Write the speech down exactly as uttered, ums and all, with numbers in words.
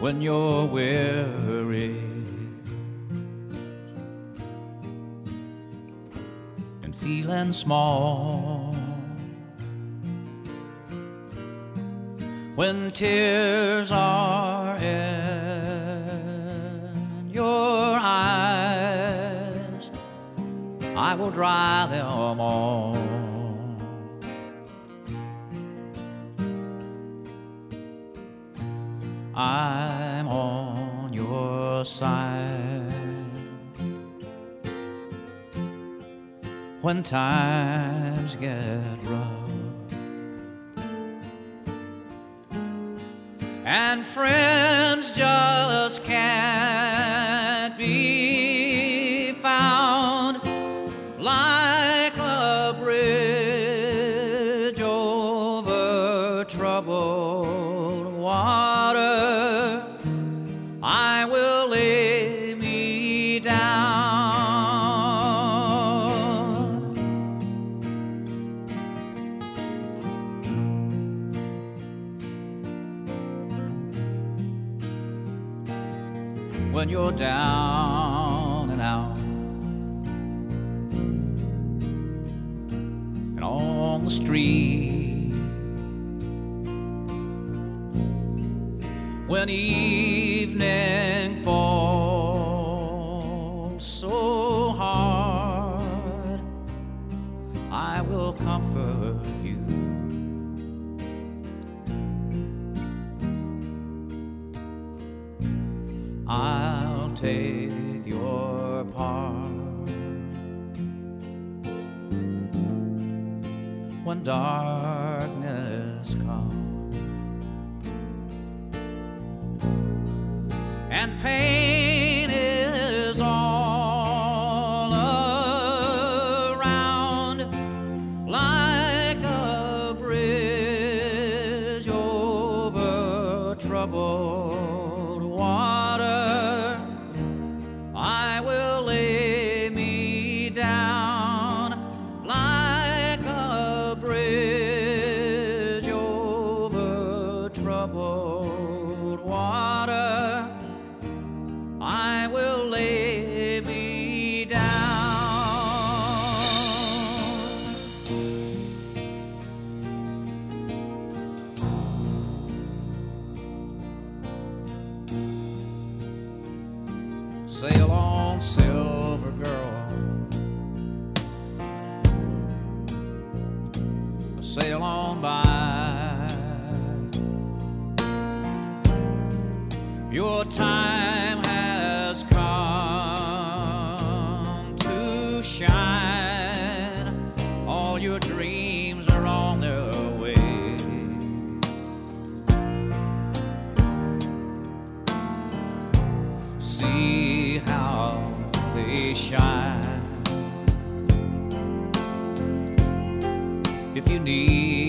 when you're weary and feeling small, when tears are in your eyes, I will dry them all. I'm on your side when times get rough and friends just can't be found, like a bridge over troubled water. I will lay me down. When you're down and out and on the street, when evening falls so hard, I will comfort you. I'll take your part when darkness comes and pain is all around, like a bridge over troubled water. I will lay me down, like a bridge over troubled water. I will lay me down. Sail on, silver girl, sail on by. Your time has come to shine. All your dreams are on their way. See how they shine. If you need